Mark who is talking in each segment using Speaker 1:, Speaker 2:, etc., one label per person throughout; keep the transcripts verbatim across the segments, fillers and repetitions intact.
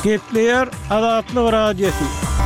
Speaker 1: Gepleyer Azatlyk radiosu.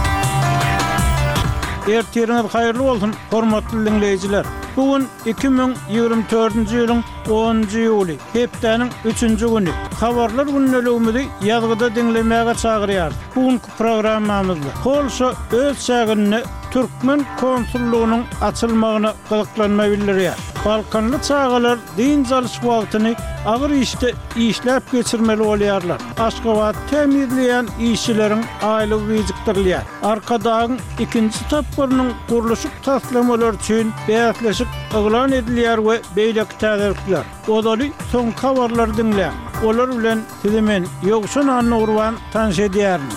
Speaker 1: Ertiriniz hayırlı olsun, hormatly dinleyijiler. Bugün iki bin ýygrimi dördünji ýylyň onunjy ýuly, hepdeniň üçünji güni. Habarlar günnäligimizi ýazgyda dinlemäge çagyrýar. Bugünkü programmamyzda Polşa öz şäherine Türkmen konsullugynyň açylmagyna gyzyklanma bildirýär. Balkanly çağalar din jalyş wagtyny agyr işte işläp geçirmeli bolýarlar. Aşgabat temizleýän işçileriň aýlygy wejikdirilýär. Arkadagyň ikinji tapgyrynyň gurulşy taslamalar üçin beýatlaşyk eglan edilýär we beýleki täzirlikler. Odaly soň habarlar dinleýär. Olar bilen sizi men ýogşan anurwan tanış edýärim.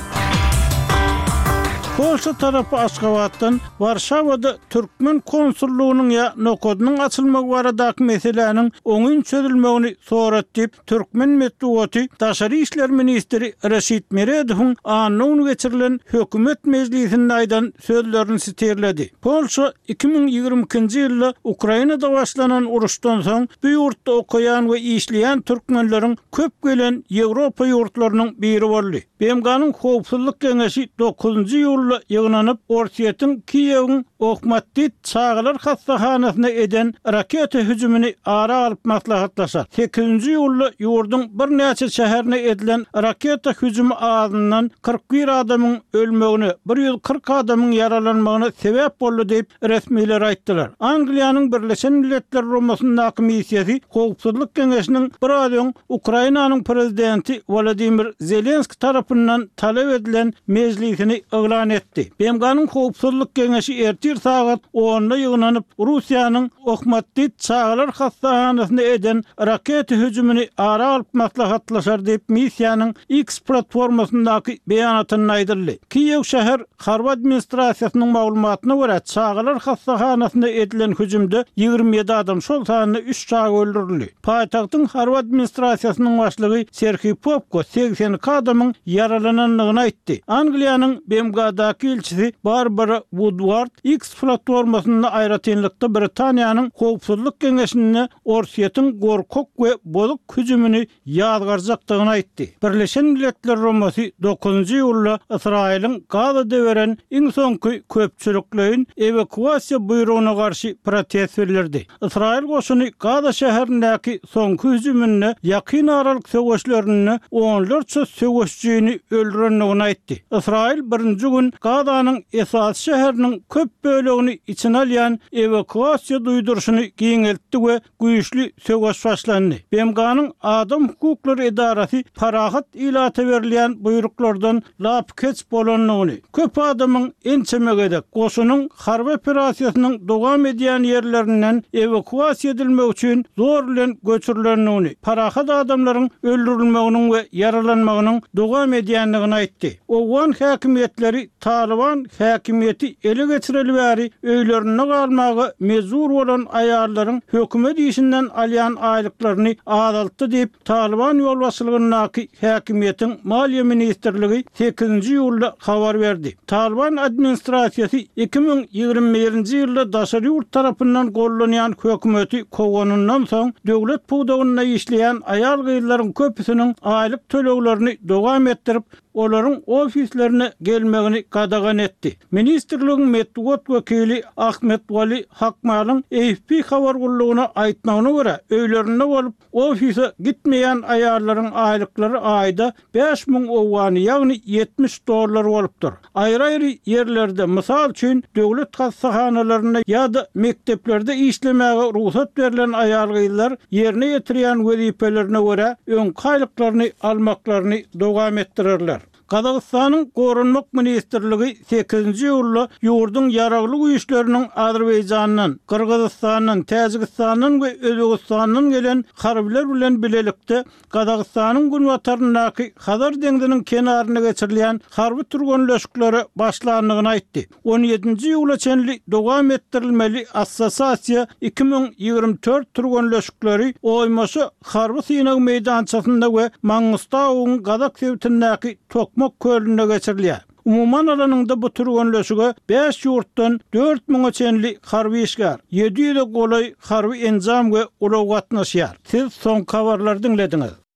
Speaker 1: Polşa tarapy Aşgabatdan Warşawada Türkmen konsullugynyň ýa nokodynyň açylmagy baradaky meseleniň oňun çözülmegini sorat diýip Türkmen medeniýeti Daşary işler ministri Reşit Meredowyň anyny geçirilen hökümet meclisinde aýdan sözlerini siterledi. Polşa iki bin ýygrimi ikinji ýylda Ukrainada başlanan uruşdan soň bu ýurtda okuyan we işleýän türkmenleriň köp gelen Ýewropa ýurtlarynyň biri boldy. B M G'nyň Howpsuzlyk Geňeşi dokuzunjy ýyl ýygnanyp Orsiýetin Kiýewiň Okmatdyt çağlar hastahanasyna eden raketa hüjümini ara alyp maslahatlaşar. sekizinji ýyl ýurduň bir näçe şäherine edilen raketa hüjümi azyndan kırk bir adamyň ölmegine, bir ýüz kırk adamyň yaralanmagyna sebäp boldy diýip resmiler aýtdylar. Angliýanyň Birleşen Milletler Romasyndaky missiýasy Howpsuzlyk Geňeşiniň bir aýdan Ukrainanyň prezidenti Volodymyr Zelenski tarapyndan talep edilen meclisini eglan etdi. B M G'nyň Howpsuzlyk Geňeşi ertir saat onda ýygnanyp Russiýanyň Okmatdyt çağlar hastahanasyna eden raketa hüjümini ara alyp maslahatlaşar diýip missiýanyň X platformasyndaky beýanatyny aýdyrdy. Kiýew şäher harby administrasiýasynyň maglumatyna görä çağlar hastahanasyna edilen hüjümde ýygrimi ýedi adam, şol sanyny üç çağa öldürildi. Paýtagtyň harby administrasiýasynyň başlygy Serhiy Popko seksen iki adamyň yaralananlygyny aýtdy. Angliýanyň B M G'daky elçisi Barbara Woodward X platformasynda aýratynlykda Britaniýanyň Howpsuzlyk Geňeşine Orsiýetin gorkok we bozuk hüjümini ýazgarjakdygyny aýtdy. Birleşen Milletler Romasy dokuzunjy ýylda Israýelyň Gazada beren iň soňky köpçüliklerin evakuasiýa buyrugyna garşy protest bildirdi. Israýel goşuny Gaza şäherindäki soňky hüjümine ýakyn aralyk söwüşlerini onlarça söwüşçüni öldürenligini aýtdy. Israýel birinji gün Gazanyň esas şäheriniň köp bölegini içine alýan evakuasiýa duýdurşyny giňeltdi we güýçli söwüş başlandy. B M G'nyň Adam hukuklary idarasy parahat ilata berilýän buyruklardan lap keç bolanlygyny, köp adamyň ençemegede goşunyň harby operasiýasynyň dowam edýän ýerlerinden evakuasiýa edilmek üçin zor bilen göçürilenligini, parahat adamlaryň öldürilmeginiň we yaralanmagynyň dowam edýänligini aýtdy. Owgan häkimetleri Taliban häkimiýeti ele geçireli bäri öýlerine galmagy mezur bolan aýarlaryň hökümet işinden alýan aýlyklaryny azaltdy diýip Taliban ýolbaşçylygynyňky häkimiýetiň Maliýe ministrligi sekizinji ýylda habar berdi. Taliban administrasiýasy iki bin ýygrimi birinji ýylda Daşary ýurt tarapyndan gollanýan hökümeti kowanyndan soň döwlet puwdagyna işleýän aýal gyýlaryň köpüsiniň aýlyk töleglerini dowam etdirip olaryň ofislerine gelmegini gadagan etdi. Ministrligiň medeniýet wekili Ahmet Wali Hakmalyň A F P habar gullugyna aýtmagyna görä, öýlerinde bolup ofise gitmeýän aýarlaryň aýlyklary aýda beş miň owany, ýagny yetmiş dollar bolupdyr. Aýry-aýry ýerlerde, mysal üçin döwlet hastahanalaryna ýa-da mekteplerde işlemäge ruhsat berilen aýal gyýlar ýerine ýetirýän wezipelerine görä öň gaýlyklaryny almaklaryny dowam etdirirler. Kazakstanyň Gorunmak ministrligi sekizinji ýylda ýurdun ýaragly güýçleriniň Azerbaýjanyň, Kyrgyzstanyň, Täjikistanyň we Özbegistanyň gelen harbiler bilen bilelikde Kazakstanyň günwataryndaky Hazar deňdiniň kenaryna geçirilýän harby turganlaşyklary başlandygyny aýtdy. on ýedinji ýyla çenli dowam etdirilmeli assosiasiýa iki bin ýygrimi dört turganlaşyklary oýmasy harby synaw meýdançasynda we Mangystawň Gazak sewtindäki Tokmak kölüne geçirilýär. Umuman alanında bu turganlaşyga beş ýurtdan dört miňe çenli harby işgär, ýedi ýüze golay harby enzam we ulug gatnaşýar. Siz soň habarlar dinlediňiz.